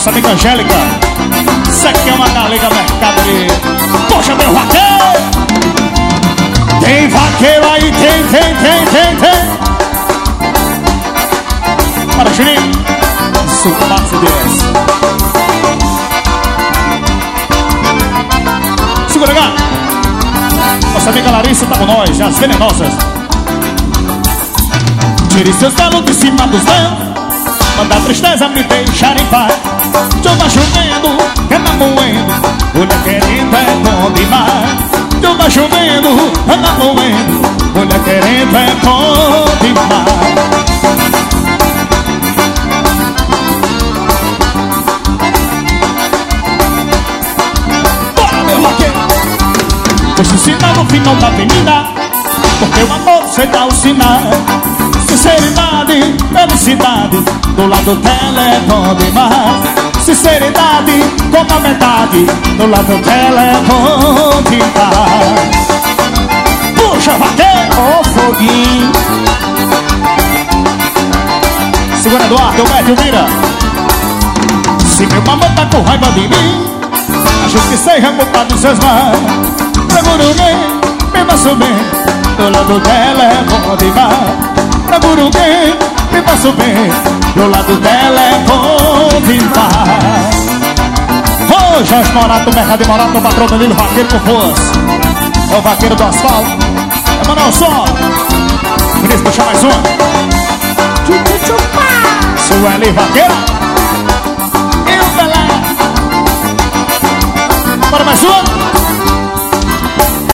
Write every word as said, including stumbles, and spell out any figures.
Nossa amiga Angélica, isso aqui é uma galega mercadoria. Poxa, meu vaqueiro! Tem vaqueiro aí, tem, tem, tem, tem, tem. Para Juninho, Super Mercedes. Segura cá. Nossa amiga Larissa tá com nós, as venenosas. Tire seus calos de cima dos meus, manda a tristeza me deixar em paz. Chuva chovendo, anda moendo, mulher querendo é bom demais. Chuva chovendo, anda moendo, mulher querendo é bom demais. Deixa o sinal no final da avenida, porque o amor você dá o sinal. Sinceridade, felicidade, do lado dela é bom demais. Sinceridade, como a metade, do lado dela é bom demais. Puxa, vaqueiro! Ô, foguinho! Segura, Eduardo, o médio vira. Se meu mamãe tá com raiva de mim, acho que seja culpado dos seus mãos. Procuro alguém, me passo bem, do lado dela é bom demais. Procuro alguém, me passo bem, do lado dela é bom demais. Ô, oh, Jorge Morato, Mercado de Morato, patrão Danilo, vaqueiro com força. É o vaqueiro do asfalto. É Manuel Sol. Por puxar mais uma. Sueli Vaqueira. E o Pelé. Bora mais uma.